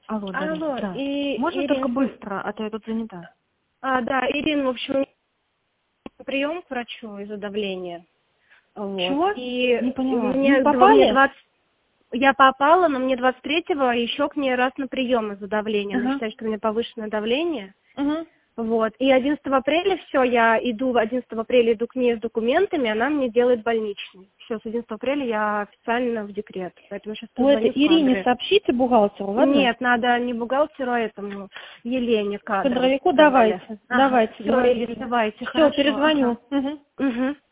Алло, Дарья, Алло, да. и Можно Ирина. только быстро, а то я тут занята. Да, Ирина, в общем, прием к врачу из-за давления. Вот. Чего? И Не поняла. мне, Не попали? мне 20... Я попала, но мне 23-го еще к ней раз на прием из-за давления. Она Ага. считает, что у меня повышенное давление. Угу. Вот. И 11 апреля все, я иду, 11 апреля иду к ней с документами, она мне делает больничный. Все, с 11 апреля я официально в декрет. Поэтому сейчас Ну, это позвоню в Ирине кадры. сообщите бухгалтеру, ладно? Нет, надо не бухгалтеру, а этому Елене кадрам Кадровику сказали. давайте. Ага, Давайте, все, говорите. давайте, Все, хорошо. перезвоню. Ага. Угу. Угу.